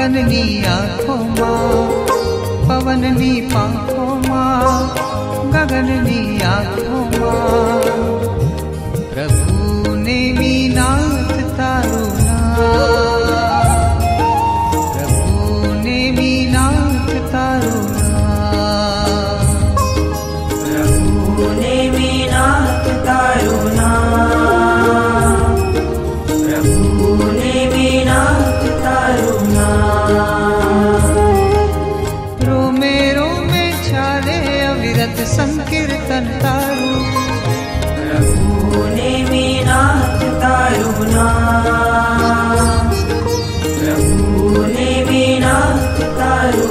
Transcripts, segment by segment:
गगननी आँखों पवननी पंखों गगननी आँखों प्रभु ने मीनाथ तारो प्रभु ने मीनाथ तारो प्रभु ने मीनाथ तारो प्रभु ने मीनाथ तारो रोमे रोमे चाले अविरत संकीर्तन तारू प्रभु ने मीनाथ तारो प्रभु ने मीनाथ तारो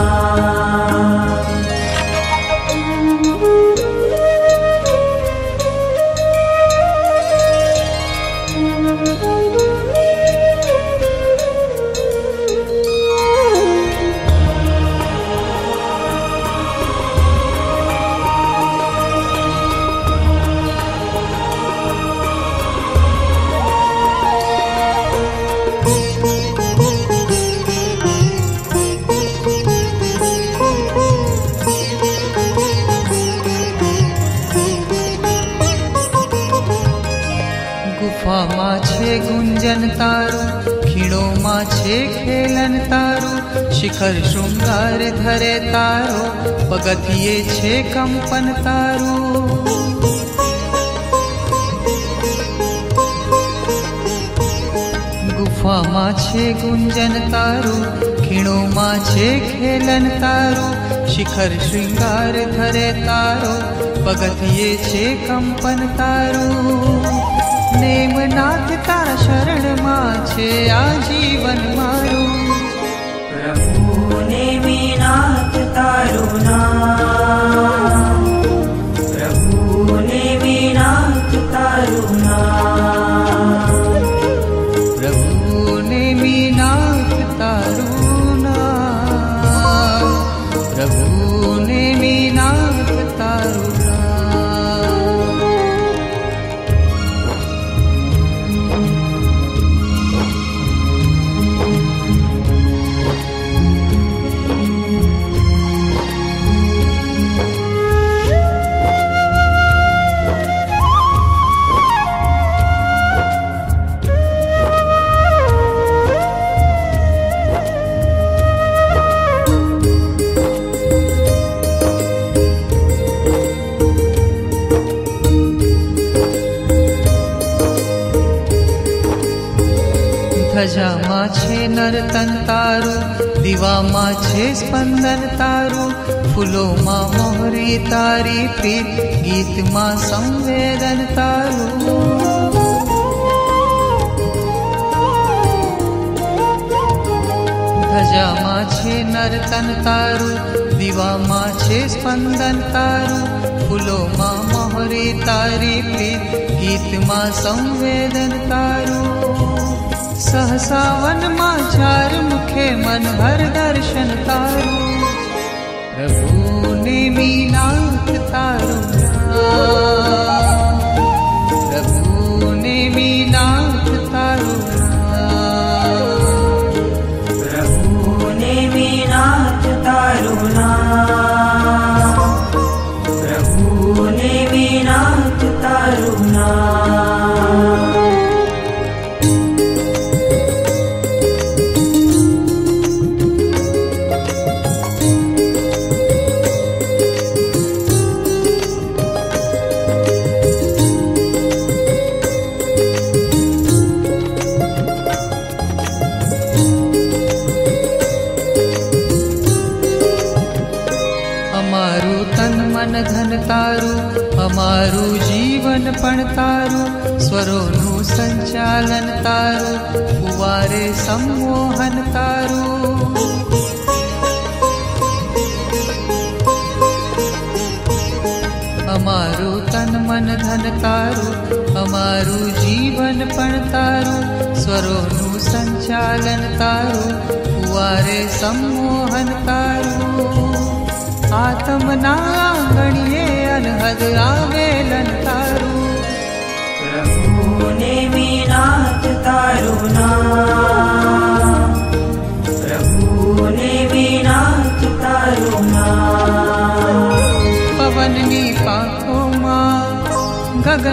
गुफा मां छे गुंजन तारू खीणो मां छे खेलन तारू शिखर श्रृंगार धरे तारो पगथिये छे कंपन तारू गुफा मां छे गुंजन तारू खीणो मां छे खेलन तारू शिखर श्रृंगार धरे तारो पगथिये छे कंपन तारू नेमनाथ तारा शरण मां छे आजीवन मारू प्रभु ने मीनाथ तारो प्रभु ने मीनाथ तारो प्रभु ने मीनाथ तारू प्रभु ने मीनाथ तारू ध्वजा मां छे नर्तन तारू दीवा मां छे स्पंदन तारू फूलो मां मोहरी तारी प्रीत गीत मां संवेदन तारू ध्वजा मां छे नर्तन तारू दीवा मां छे स्पंदन तारू फूलो मां मोहरी तारी प्रीत गीत मां संवेदन तारू सहसा वन मां चार मुखे मन भर दर्शन तारू प्रभु ने मीनाथ तारू प्रभु ने मीनाथ तारू प्रभु ने मीनाथ तारो प्रभु ने मीनाथ तारो अमारू तन मन धन तारू अमारू जीवन पण तारू स्वरोनु संचालन तारू फुवारे सम्मोहन तारू अमारू तन मन धन तारू अमारू जीवन पण तारू स्वरोनु संचालन तारू फुवारे सम्मोहन तारू आत्मना आंगणिये अनहद आवेलन तारू प्रभु ने मीनाथ तारो प्रभु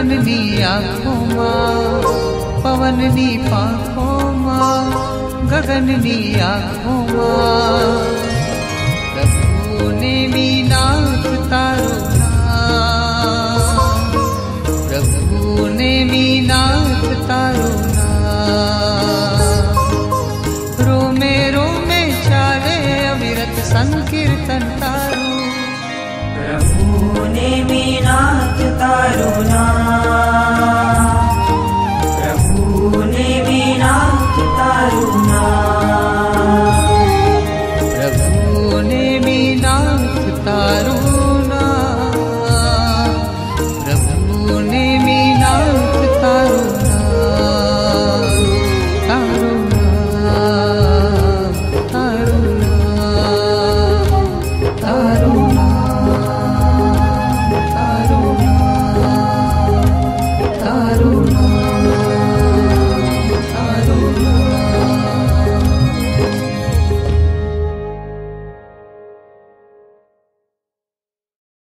ગગનની આંખોમાં પવનની પાંખોમાં ગગનની આંખોમાં પ્રભુને મીનાથ તારું નામ પ્રભુને મીનાથ તારું નામ રોમે રોમે ચાલે અવિરત સંકીર્તન તારું પ્રભુને મીનાથ તારું નામ